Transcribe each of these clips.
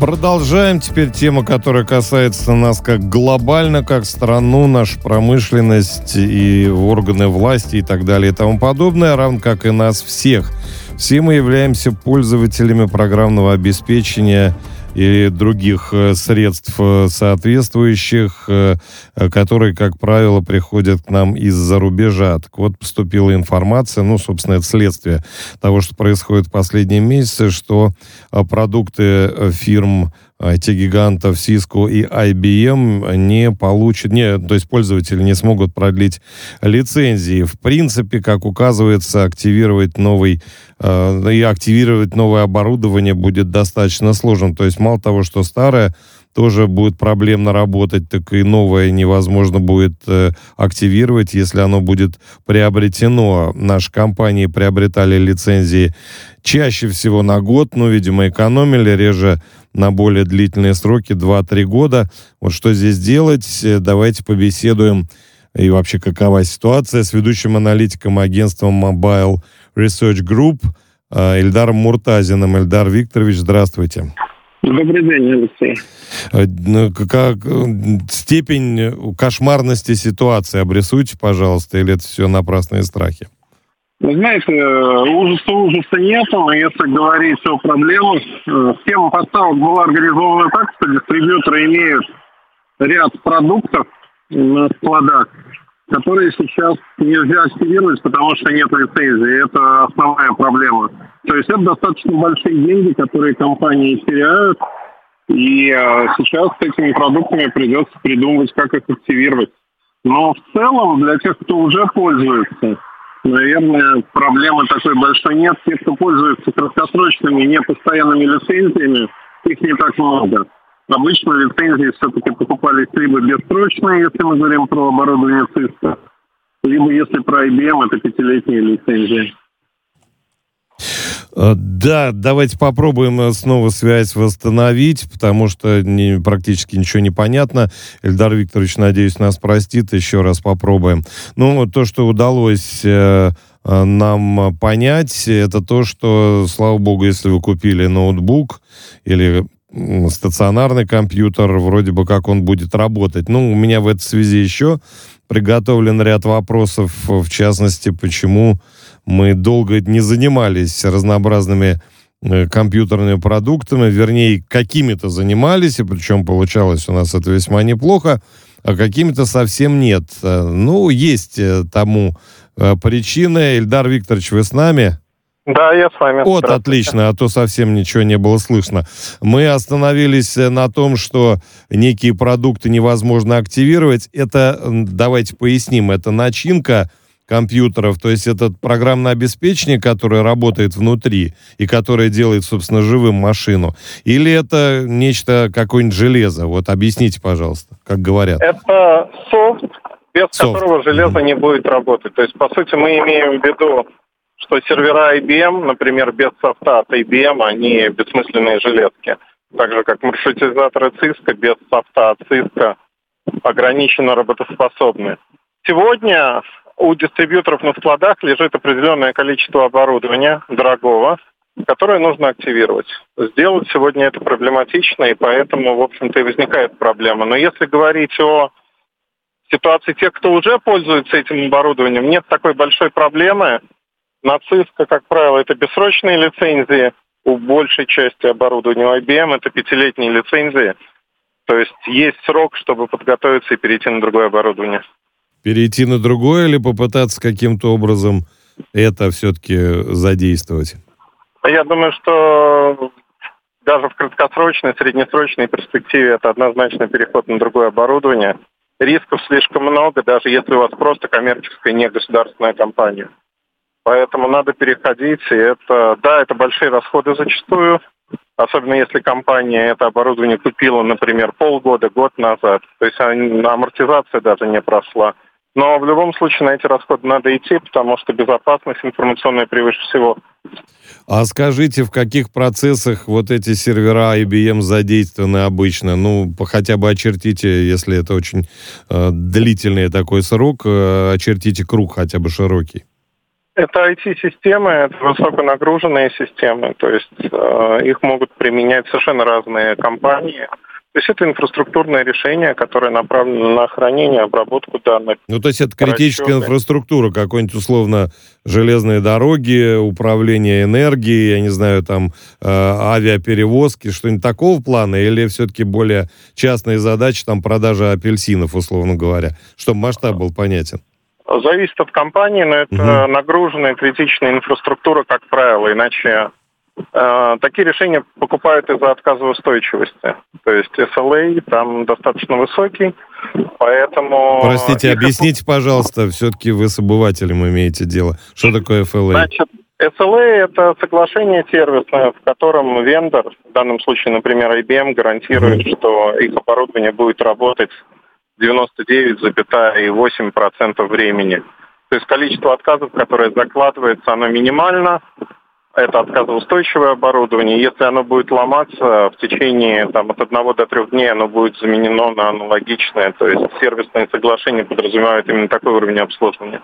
Продолжаем. Теперь тема, которая касается нас как глобально, как страну, нашу промышленность и органы власти и так далее и тому подобное, равно как и нас всех. Все мы являемся пользователями программного обеспечения и других средств соответствующих, которые, как правило, приходят к нам из-за рубежа. Так вот, поступила информация, собственно, это следствие того, что происходит в последние месяцы, что продукты фирм IT-гигантов Cisco и IBM не получат, то есть пользователи не смогут продлить лицензии. В принципе, как указывается, активировать новое оборудование будет достаточно сложно. То есть мало того, что старое тоже будет проблемно работать, так и новое невозможно будет активировать, если оно будет приобретено. Наши компании приобретали лицензии чаще всего на год, видимо, экономили, реже на более длительные сроки, 2-3 года. Вот что здесь делать? Давайте побеседуем. И вообще, какова ситуация с ведущим аналитиком агентства Mobile Research Group Эльдаром Муртазиным. Эльдар Викторович, здравствуйте. Добрый день, Алексей. Как степень кошмарности ситуации обрисуйте, пожалуйста, или это все напрасные страхи? Вы знаете, ужаса нету, но если говорить о проблемах, схема поставок была организована так, что дистрибьюторы имеют ряд продуктов на складах, которые сейчас нельзя активировать, потому что нет лицензии. Это основная проблема. То есть это достаточно большие деньги, которые компании теряют, и сейчас с этими продуктами придется придумывать, как их активировать. Но в целом для тех, кто уже пользуется, наверное, проблемы такой большой нет. Те, кто пользуется краткосрочными, непостоянными лицензиями, их не так много. Обычно лицензии все-таки покупались либо бессрочные, если мы говорим про оборудование Cisco, либо, если про IBM, это 5-летние лицензии. Да, давайте попробуем снова связь восстановить, потому что практически ничего не понятно. Эльдар Викторович, надеюсь, нас простит. Еще раз попробуем. То, что удалось нам понять, это то, что, слава богу, если вы купили ноутбук или стационарный компьютер, вроде бы как он будет работать. У меня в этой связи еще приготовлен ряд вопросов, в частности, почему мы долго не занимались разнообразными компьютерными продуктами, вернее, какими-то занимались, и причем получалось у нас это весьма неплохо, а какими-то совсем нет. Есть тому причины. Эльдар Викторович, вы с нами? Да, я с вами. Вот, отлично, а то совсем ничего не было слышно. Мы остановились на том, что некие продукты невозможно активировать. Это, давайте поясним, это начинка компьютеров, то есть это программное обеспечение, которое работает внутри и которое делает, собственно, живым машину. Или это нечто, какое-нибудь железо? Вот объясните, пожалуйста, как говорят. Это софт, без которого железо не будет работать. То есть, по сути, мы имеем в виду, что сервера IBM, например, без софта от IBM, они бессмысленные железки. Так же, как маршрутизаторы Cisco без софта от Cisco ограниченно работоспособны. Сегодня у дистрибьюторов на складах лежит определенное количество оборудования, дорогого, которое нужно активировать. Сделать сегодня это проблематично, и поэтому, в общем-то, и возникает проблема. Но если говорить о ситуации тех, кто уже пользуется этим оборудованием, нет такой большой проблемы. На Cisco, как правило, это бессрочные лицензии. У большей части оборудования у IBM это 5-летние лицензии. То есть срок, чтобы подготовиться и перейти на другое оборудование. Перейти на другое или попытаться каким-то образом это все-таки задействовать? Я думаю, что даже в краткосрочной, среднесрочной перспективе это однозначно переход на другое оборудование. Рисков слишком много, даже если у вас просто коммерческая, не государственная компания. Поэтому надо переходить, и это большие расходы зачастую, особенно если компания это оборудование купила, например, полгода, год назад. То есть амортизация даже не прошла. Но в любом случае на эти расходы надо идти, потому что безопасность информационная превыше всего. А скажите, в каких процессах вот эти сервера IBM задействованы обычно? Хотя бы очертите, если это очень длительный такой срок, очертите круг хотя бы широкий. Это IT-системы, это высоконагруженные системы, то есть их могут применять совершенно разные компании. То есть это инфраструктурное решение, которое направлено на хранение, обработку данных. Ну, то есть это критическая инфраструктура, какой-нибудь условно железные дороги, управление энергией, я не знаю, там авиаперевозки, что-нибудь такого плана, или все-таки более частные задачи, там продажа апельсинов, условно говоря, чтобы масштаб был понятен? Зависит от компании, но это нагруженная критичная инфраструктура, как правило, иначе такие решения покупают из-за отказоустойчивости. То есть SLA там достаточно высокий, поэтому... Простите, объясните, пожалуйста, все-таки вы с обывателем имеете дело. Что такое FLA? Значит, SLA – это соглашение сервисное, в котором вендор, в данном случае, например, IBM, гарантирует, что их оборудование будет работать 99,8% времени. То есть количество отказов, которое закладывается, оно минимально. Это отказоустойчивое оборудование. Если оно будет ломаться в течение от 1 до 3 дней, оно будет заменено на аналогичное. То есть сервисные соглашения подразумевают именно такой уровень обслуживания.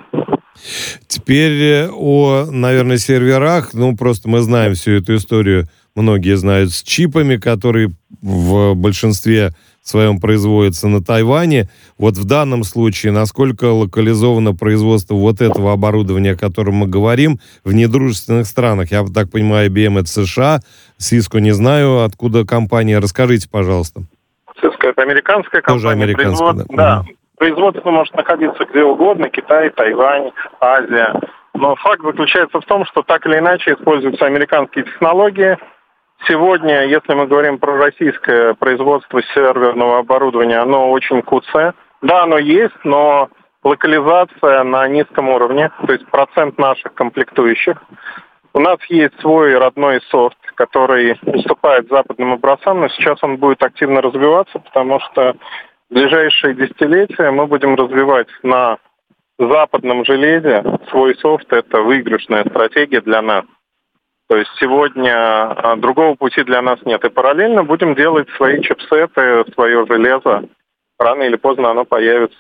Теперь наверное, серверах. Просто мы знаем всю эту историю. Многие знают с чипами, которые в большинстве своем производится на Тайване. Вот в данном случае, насколько локализовано производство вот этого оборудования, о котором мы говорим, в недружественных странах? Я так понимаю, IBM это США, Cisco не знаю, откуда компания. Расскажите, пожалуйста. Cisco это американская компания. Тоже американская, да. Производство может находиться где угодно, Китай, Тайвань, Азия. Но факт заключается в том, что так или иначе используются американские технологии. Сегодня, если мы говорим про российское производство серверного оборудования, оно очень куцое. Да, оно есть, но локализация на низком уровне, то есть процент наших комплектующих. У нас есть свой родной софт, который уступает западным образцам, но сейчас он будет активно развиваться, потому что в ближайшие десятилетия мы будем развивать на западном железе свой софт. Это выигрышная стратегия для нас. То есть сегодня другого пути для нас нет. И параллельно будем делать свои чипсеты, свое железо. Рано или поздно оно появится.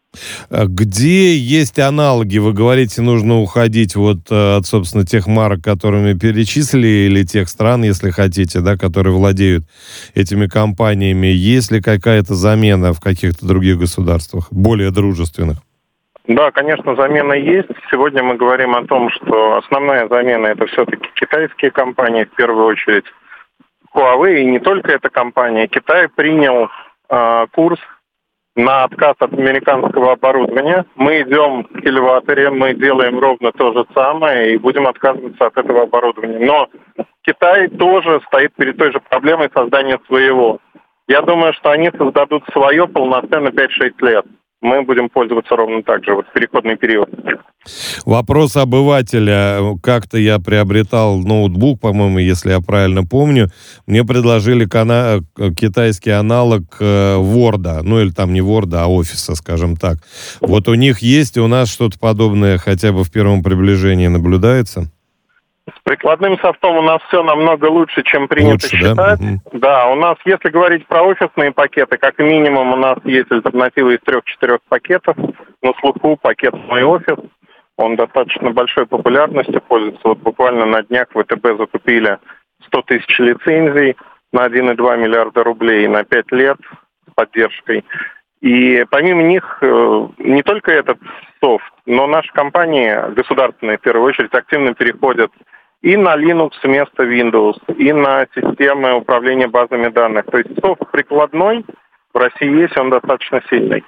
Где есть аналоги? Вы говорите, нужно уходить от, собственно, тех марок, которыми перечислили, или тех стран, если хотите, да, которые владеют этими компаниями. Есть ли какая-то замена в каких-то других государствах, более дружественных? Да, конечно, замена есть. Сегодня мы говорим о том, что основная замена – это все-таки китайские компании, в первую очередь Huawei, и не только эта компания. Китай принял курс на отказ от американского оборудования. Мы идем к элеваторе, мы делаем ровно то же самое и будем отказываться от этого оборудования. Но Китай тоже стоит перед той же проблемой создания своего. Я думаю, что они создадут свое полноценно 5-6 лет. Мы будем пользоваться ровно так же, в переходный период. Вопрос обывателя. Как-то я приобретал ноутбук, по-моему, если я правильно помню. Мне предложили китайский аналог Word, или там не Word, а офиса, скажем так. Вот у них есть, у нас что-то подобное хотя бы в первом приближении наблюдается? С прикладным софтом у нас все намного лучше, чем принято считать. Да? Да, у нас, если говорить про офисные пакеты, как минимум у нас есть альтернатива из 3-4 пакетов. На слуху пакет «Мой офис». Он достаточно большой популярностью пользуется. Вот буквально на днях ВТБ закупили 100 тысяч лицензий на 1,2 миллиарда рублей на 5 лет с поддержкой. И помимо них не только этот софт, но наши компании государственные, в первую очередь, активно переходят и на Linux вместо Windows, и на системы управления базами данных. То есть софт прикладной в России есть, он достаточно сильный.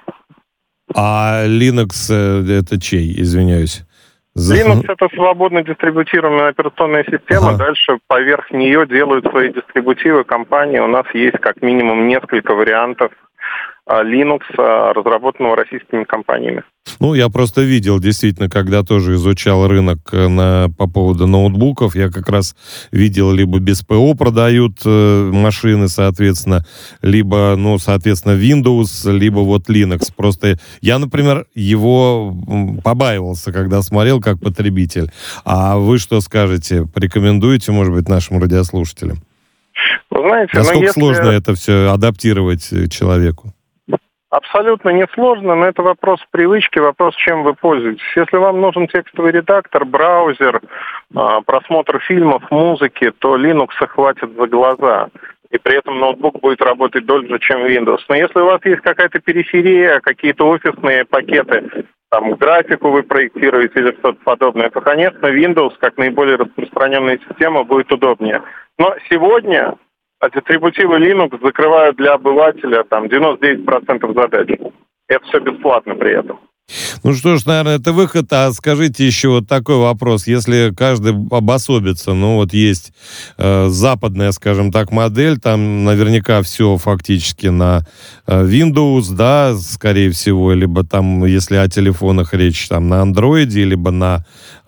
А Linux это чей, извиняюсь? Linux это свободно дистрибутируемая операционная система. Ага. Дальше поверх нее делают свои дистрибутивы компании. У нас есть как минимум несколько вариантов Linux, разработанного российскими компаниями. Я просто видел, действительно, когда тоже изучал рынок по поводу ноутбуков, я как раз видел, либо без ПО продают машины, соответственно, либо, соответственно, Windows, либо Linux. Просто я, например, его побаивался, когда смотрел как потребитель. А вы что скажете? Порекомендуете, может быть, нашим радиослушателям? Вы знаете, насколько сложно это все адаптировать человеку? Абсолютно несложно, но это вопрос привычки, вопрос, чем вы пользуетесь. Если вам нужен текстовый редактор, браузер, просмотр фильмов, музыки, то Linux хватит за глаза. И при этом ноутбук будет работать дольше, чем Windows. Но если у вас есть какая-то периферия, какие-то офисные пакеты, там графику вы проектируете или что-то подобное, то, конечно, Windows, как наиболее распространенная система, будет удобнее. Но сегодня дистрибутивы Linux закрывают для обывателя там 99% задач. Это все бесплатно при этом. Ну что ж, наверное, это выход. А скажите еще вот такой вопрос. Если каждый обособится, ну вот есть западная, скажем так, модель, там наверняка все фактически на Windows, да, скорее всего, либо там, если о телефонах речь, там на Android, либо на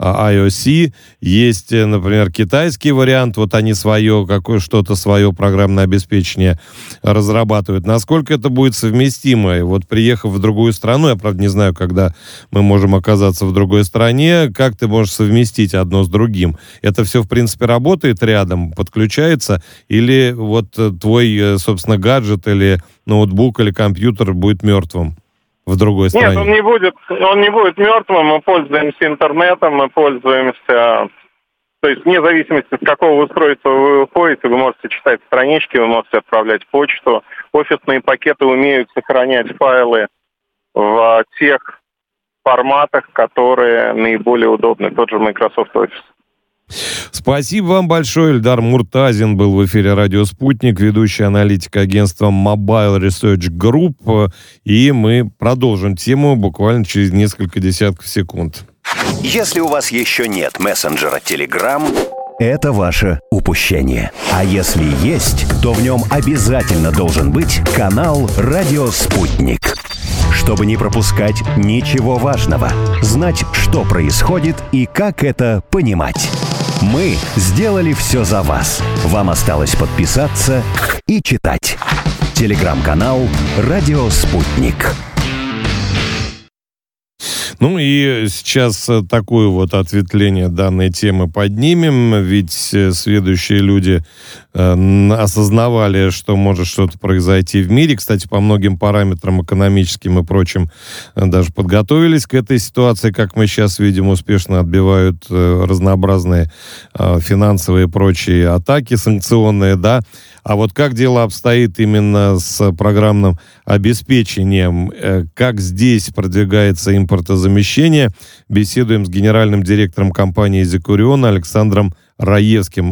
iOS. Есть, например, китайский вариант, вот они что-то свое программное обеспечение разрабатывают. Насколько это будет совместимо? Вот приехав в другую страну, я, правда, не знаю, когда мы можем оказаться в другой стране, как ты можешь совместить одно с другим? Это все, в принципе, работает рядом, подключается, или вот твой, собственно, гаджет или ноутбук или компьютер будет мертвым в другой стране? Нет, он не будет мертвым, мы пользуемся интернетом, мы пользуемся... То есть вне зависимости, с какого устройства вы выходите, вы можете читать странички, вы можете отправлять почту. Офисные пакеты умеют сохранять файлы в тех форматах, которые наиболее удобны. Тот же Microsoft Office. Спасибо вам большое. Эльдар Муртазин был в эфире «Радио Спутник», ведущий аналитик агентства Mobile Research Group. И мы продолжим тему буквально через несколько десятков секунд. Если у вас еще нет мессенджера Telegram, это ваше упущение. А если есть, то в нем обязательно должен быть канал «Радио Спутник». Чтобы не пропускать ничего важного, знать, что происходит и как это понимать. Мы сделали все за вас. Вам осталось подписаться и читать. Телеграм-канал «Радио Спутник». Ну и сейчас такое вот ответвление данной темы поднимем, ведь сведущие люди осознавали, что может что-то произойти в мире. Кстати, по многим параметрам экономическим и прочим даже подготовились к этой ситуации, как мы сейчас видим, успешно отбивают разнообразные финансовые и прочие атаки санкционные, да. А вот как дело обстоит именно с программным обеспечением? Как здесь продвигается импортозамещение? Беседуем с генеральным директором компании «Зикурион» Алексеем Раевским.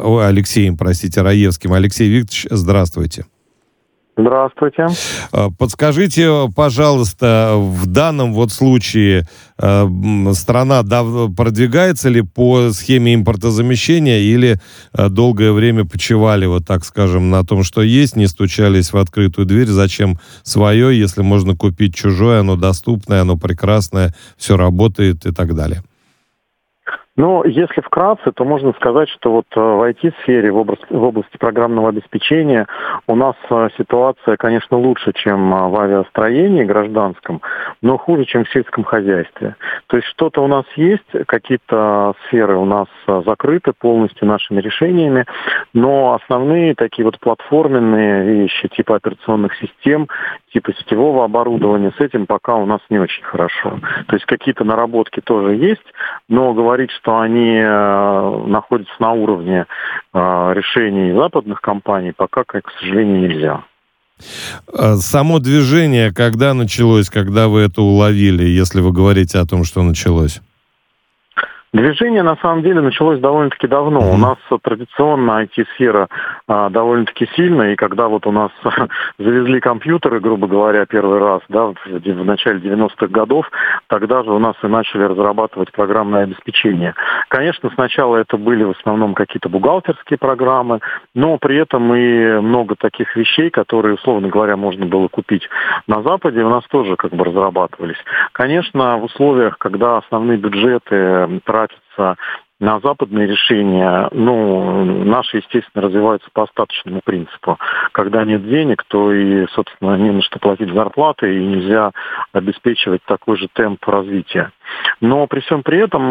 Алексей Викторович, здравствуйте. Здравствуйте. Подскажите, пожалуйста, в данном вот случае страна продвигается ли по схеме импортозамещения или долгое время почивали, вот так скажем, на том, что есть, не стучались в открытую дверь? Зачем свое, если можно купить чужое, оно доступное, оно прекрасное, все работает и так далее? Ну, если вкратце, то можно сказать, что вот в IT-сфере, в области программного обеспечения у нас ситуация, конечно, лучше, чем в авиастроении гражданском, но хуже, чем в сельском хозяйстве. То есть что-то у нас есть, какие-то сферы у нас закрыты полностью нашими решениями, но основные такие вот платформенные вещи, типа операционных систем, типа сетевого оборудования, с этим пока у нас не очень хорошо. То есть какие-то наработки тоже есть, но говорить, что они находятся на уровне решений западных компаний, пока, к сожалению, нельзя. Само движение когда началось, когда вы это уловили, если вы говорите о том, что началось? Движение, на самом деле, началось довольно-таки давно. У нас традиционно IT-сфера довольно-таки сильная, и когда вот у нас завезли компьютеры, грубо говоря, первый раз, да, в начале 90-х годов, тогда же у нас и начали разрабатывать программное обеспечение. Конечно, сначала это были в основном какие-то бухгалтерские программы, но при этом и много таких вещей, которые, условно говоря, можно было купить на Западе, у нас тоже как бы разрабатывались. Конечно, в условиях, когда основные бюджеты тратятся на западные решения, наши, естественно, развиваются по остаточному принципу. Когда нет денег, то и, собственно, не на что платить зарплаты, и нельзя обеспечивать такой же темп развития. Но при всем при этом,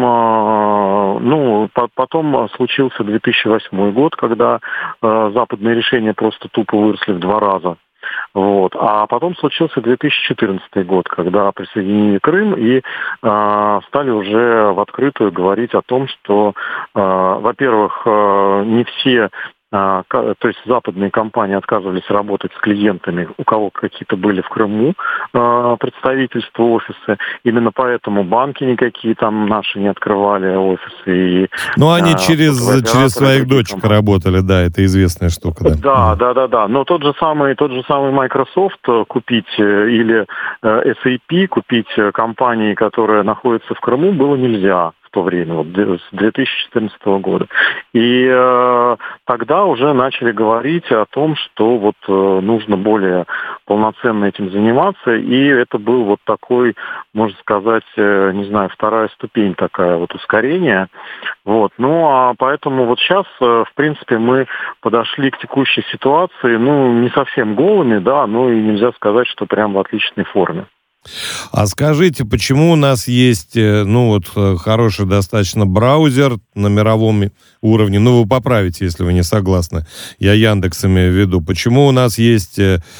потом случился 2008 год, когда западные решения просто тупо выросли в 2 раза. Вот. А потом случился 2014 год, когда присоединили Крым и стали уже в открытую говорить о том, что, во-первых, не все, то есть западные компании отказывались работать с клиентами, у кого какие-то были в Крыму представительства, офисы. Именно поэтому банки никакие там наши не открывали офисы. Ну, они через своих дочек работали, да, это известная штука. Да. Но тот же самый Microsoft купить или SAP купить компании, которые находятся в Крыму, было нельзя в то время, вот, с 2014 года. И тогда уже начали говорить о том, что вот нужно более полноценно этим заниматься, и это был вот такой, можно сказать, не знаю, вторая ступень такая вот ускорения. Вот. Ну, а поэтому вот сейчас, в принципе, мы подошли к текущей ситуации, ну, не совсем голыми, да, но и нельзя сказать, что прям в отличной форме. А скажите, почему у нас есть, хороший достаточно браузер на мировом уровне? Ну, вы поправите, если вы не согласны. Я Яндекс имею в виду. Почему у нас есть,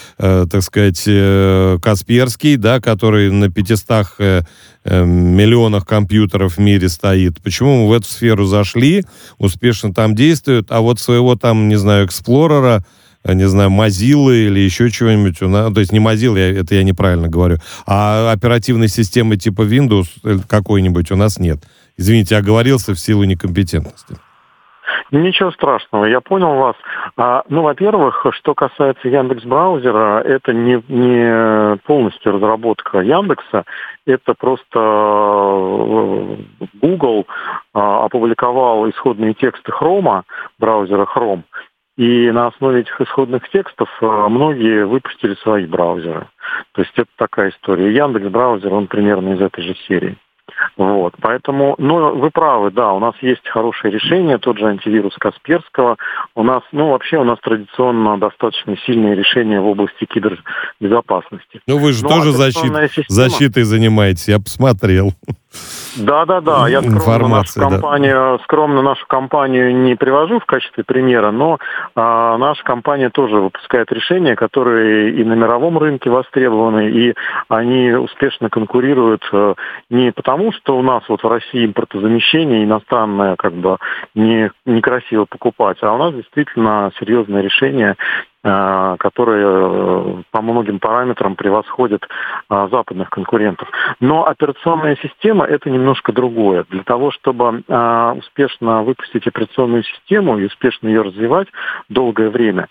Касперский, да, который на 500 миллионах компьютеров в мире стоит? Почему мы в эту сферу зашли, успешно там действуют, а вот своего там, не знаю, Эксплорера, не знаю, Mozilla или еще чего-нибудь, то есть не Mozilla, это я неправильно говорю, а оперативной системы типа Windows какой-нибудь у нас нет. Извините, оговорился в силу некомпетентности. Ничего страшного, я понял вас. Во-первых, что касается Яндекс.Браузера, это не полностью разработка Яндекса, это просто Google опубликовал исходные тексты Chrome, браузера Chrome, и на основе этих исходных текстов многие выпустили свои браузеры. То есть это такая история. Яндекс.Браузер, он примерно из этой же серии. Вот, поэтому, вы правы, да, у нас есть хорошее решение, тот же антивирус Касперского. У нас традиционно достаточно сильные решения в области кибербезопасности. Вы же тоже защитой занимаетесь, я посмотрел. Да, я скромно нашу компанию не привожу в качестве примера, но наша компания тоже выпускает решения, которые и на мировом рынке востребованы, и они успешно конкурируют не потому, что у нас вот в России импортозамещение иностранное некрасиво покупать, а у нас действительно серьезное решение, которые по многим параметрам превосходят западных конкурентов. Но операционная система – это немножко другое. Для того, чтобы успешно выпустить операционную систему и успешно ее развивать долгое время,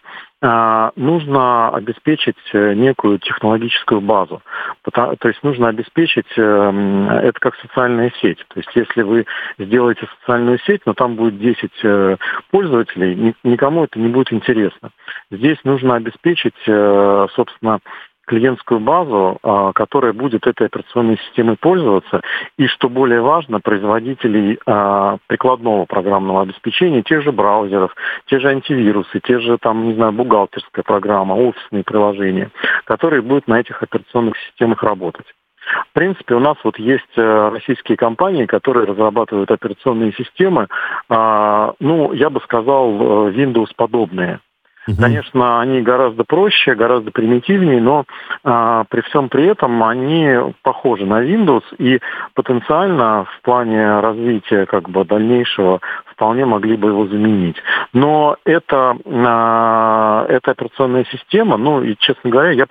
нужно обеспечить некую технологическую базу. То есть нужно обеспечить, это как социальная сеть. То есть если вы сделаете социальную сеть, но там будет 10 пользователей, никому это не будет интересно. Здесь нужно обеспечить, собственно, клиентскую базу, которая будет этой операционной системой пользоваться, и, что более важно, производителей прикладного программного обеспечения, тех же браузеров, те же антивирусы, те же, бухгалтерская программа, офисные приложения, которые будут на этих операционных системах работать. В принципе, у нас есть российские компании, которые разрабатывают операционные системы, я бы сказал, Windows-подобные. Конечно, они гораздо проще, гораздо примитивнее, но при всем при этом они похожи на Windows и потенциально в плане развития дальнейшего вполне могли бы его заменить. Но эта операционная система, и, честно говоря, я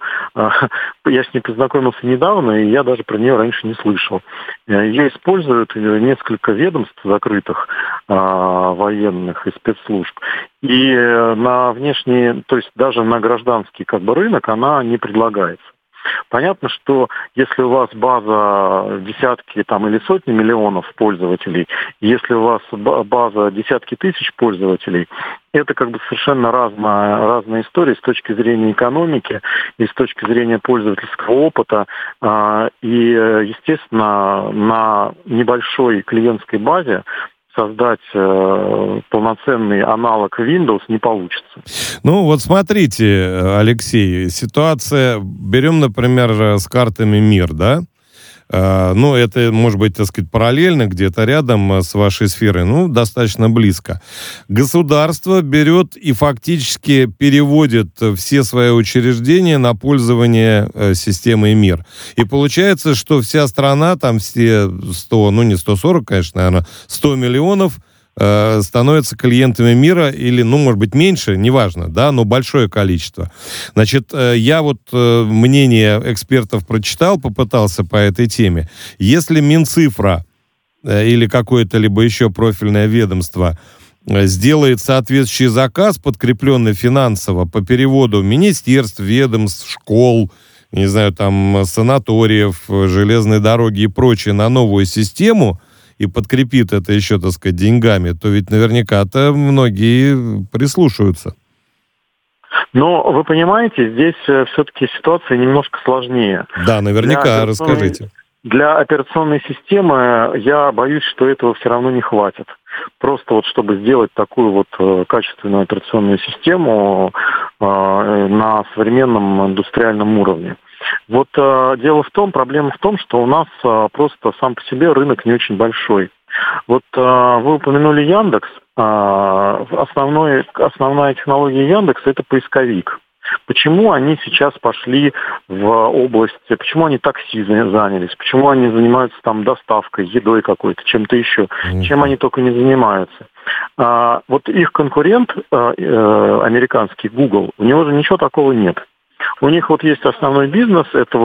с ней познакомился недавно, и я даже про нее раньше не слышал. Ее используют несколько ведомств закрытых, военных и спецслужб. И на внешний, то есть даже на гражданский рынок она не предлагается. Понятно, что если у вас база десятки или сотни миллионов пользователей, если у вас база десятки тысяч пользователей, это совершенно разная история с точки зрения экономики и с точки зрения пользовательского опыта. И, естественно, на небольшой клиентской базе создать полноценный аналог Windows не получится. Смотрите, Алексей, ситуация, берем, например, с картами МИР, да? Это, может быть, так сказать, параллельно, где-то рядом с вашей сферой, достаточно близко. Государство берет и фактически переводит все свои учреждения на пользование системой МИР. И получается, что вся страна, там все 100, не 140, конечно, наверное, 100 миллионов становятся клиентами МИРа или, может быть, меньше, неважно, да, но большое количество. Значит, я мнение экспертов прочитал, попытался по этой теме. Если Минцифра или какое-то либо еще профильное ведомство сделает соответствующий заказ, подкрепленный финансово по переводу министерств, ведомств, школ, не знаю, там, санаториев, железной дороги и прочее на новую систему, и подкрепит это еще, так сказать, деньгами, то ведь наверняка-то многие прислушаются. Но вы понимаете, здесь все-таки ситуация немножко сложнее. Да, наверняка, расскажите. Для операционной системы я боюсь, что этого все равно не хватит. Просто чтобы сделать такую качественную операционную систему на современном индустриальном уровне. Проблема в том, что у нас просто сам по себе рынок не очень большой. Вы упомянули Яндекс. Основная технология Яндекса – это поисковик. Почему они сейчас пошли в область, почему они такси занялись, почему они занимаются там доставкой, едой какой-то, чем-то еще, чем они только не занимаются. Их конкурент, американский Google, у него же ничего такого нет. У них есть основной бизнес, это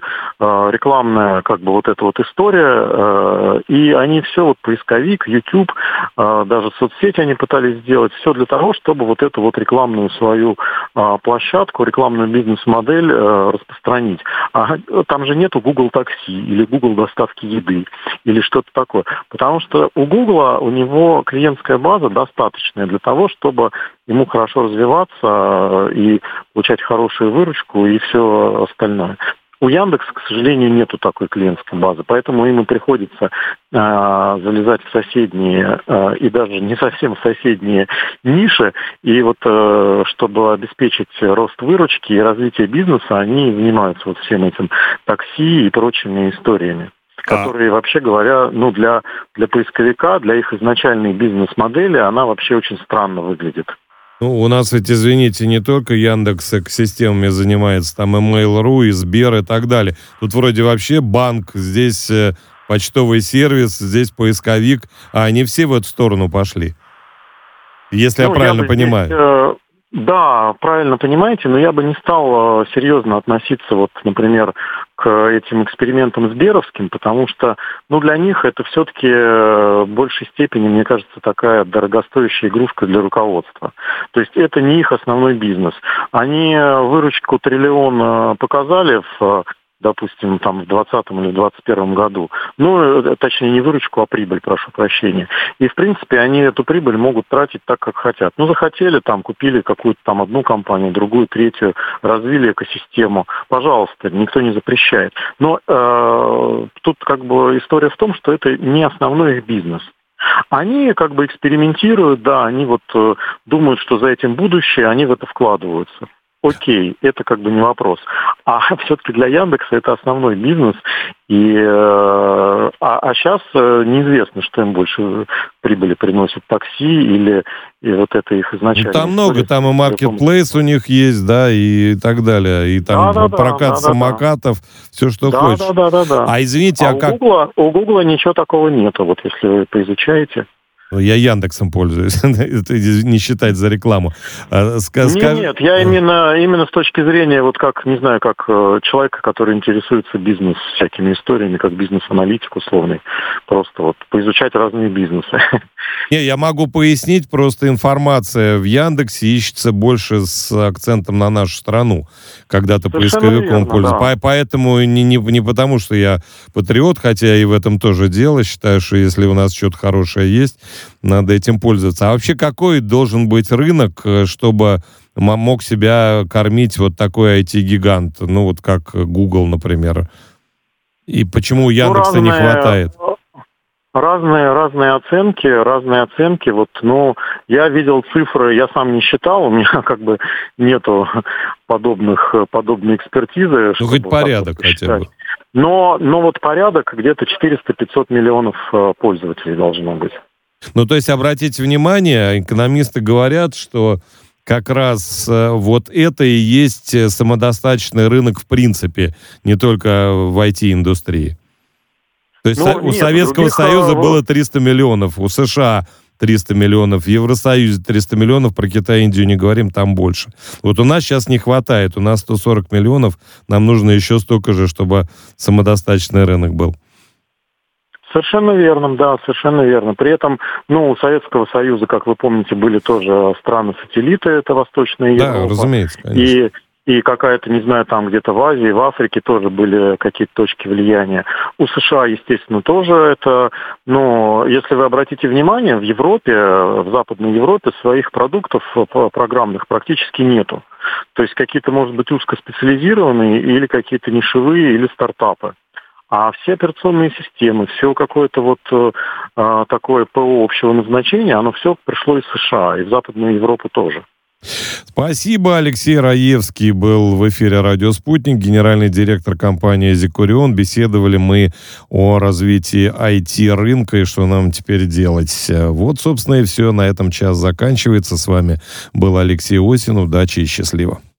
рекламная эта история, и они все, поисковик, YouTube, даже соцсети они пытались сделать, все для того, чтобы эту рекламную свою площадку, рекламную бизнес-модель распространить. А там же нету Google такси или Google доставки еды или что-то такое. Потому что у Google, у него клиентская база достаточная для того, чтобы ему хорошо развиваться и получать хорошую выручку и все остальное. У Яндекса, к сожалению, нету такой клиентской базы, поэтому ему приходится залезать в соседние и даже не совсем в соседние ниши. И чтобы обеспечить рост выручки и развитие бизнеса, они занимаются всем этим такси и прочими историями, которые, вообще говоря, для поисковика, для их изначальной бизнес-модели, она вообще очень странно выглядит. У нас ведь, извините, не только Яндекс экосистемами занимается, там и Mail.ru, и Сбер, и так далее. Тут вроде вообще банк, здесь почтовый сервис, здесь поисковик, а они все в эту сторону пошли. Если я правильно понимаю. Да, правильно понимаете, но я бы не стал серьезно относиться, например, к этим экспериментам сберовским, потому что, для них это все-таки в большей степени, мне кажется, такая дорогостоящая игрушка для руководства. То есть это не их основной бизнес. Они выручку триллион показали допустим, там в 2020 или в 2021 году. Точнее, не выручку, а прибыль, прошу прощения. И, в принципе, они эту прибыль могут тратить так, как хотят. захотели, купили какую-то одну компанию, другую, третью, развили экосистему. Пожалуйста, никто не запрещает. Но тут история в том, что это не основной их бизнес. Они экспериментируют, да, они думают, что за этим будущее, они в это вкладываются. Окей, это не вопрос. А все-таки для Яндекса это основной бизнес. И сейчас неизвестно, что им больше прибыли приносит, такси или это их изначально. Там много, там и маркетплейс у них есть, да, и так далее. И там прокат самокатов, все, что хочешь. Да. А извините, у Гугла ничего такого нету, если вы поизучаете. Я Яндексом пользуюсь, это не считать за рекламу. Нет, я именно с точки зрения, как человека, который интересуется бизнес всякими историями, как бизнес-аналитик условный, просто поизучать разные бизнесы. Я могу пояснить, просто информация в Яндексе ищется больше с акцентом на нашу страну, когда ты поисковиком пользуешься. Да. Поэтому не потому, что я патриот, хотя и в этом тоже дело, считаю, что если у нас что-то хорошее есть, надо этим пользоваться. А вообще какой должен быть рынок, чтобы мог себя кормить такой IT-гигант, как Google, например? И почему у Яндекса не хватает? Разные оценки. Я видел цифры, я сам не считал, у меня нету подобной экспертизы. Хоть порядок хотя бы. Но вот порядок где-то 400-500 миллионов пользователей должно быть. Ну, то есть, обратите внимание, экономисты говорят, что как раз вот это и есть самодостаточный рынок в принципе, не только в IT-индустрии. То есть у Советского Союза было 300 миллионов, у США 300 миллионов, в Евросоюзе 300 миллионов, про Китай и Индию не говорим, там больше. Вот у нас сейчас не хватает, у нас 140 миллионов, нам нужно еще столько же, чтобы самодостаточный рынок был. Совершенно верно, да, совершенно верно. При этом, у Советского Союза, как вы помните, были тоже страны-сателлиты, это Восточная Европа. Да, разумеется, конечно. И какая-то, не знаю, там где-то в Азии, в Африке тоже были какие-то точки влияния. У США, естественно, тоже это, если вы обратите внимание, в Европе, в Западной Европе своих продуктов программных практически нету. То есть какие-то, может быть, узкоспециализированные или какие-то нишевые или стартапы. А все операционные системы, все какое-то такое ПО общего назначения, оно все пришло из США, и в Западную Европу тоже. Спасибо. Алексей Раевский был в эфире «Радио Спутник», генеральный директор компании «Зикурион». Беседовали мы о развитии IT-рынка и что нам теперь делать. Вот, собственно, и все. На этом час заканчивается. С вами был Алексей Осин. Удачи и счастливо.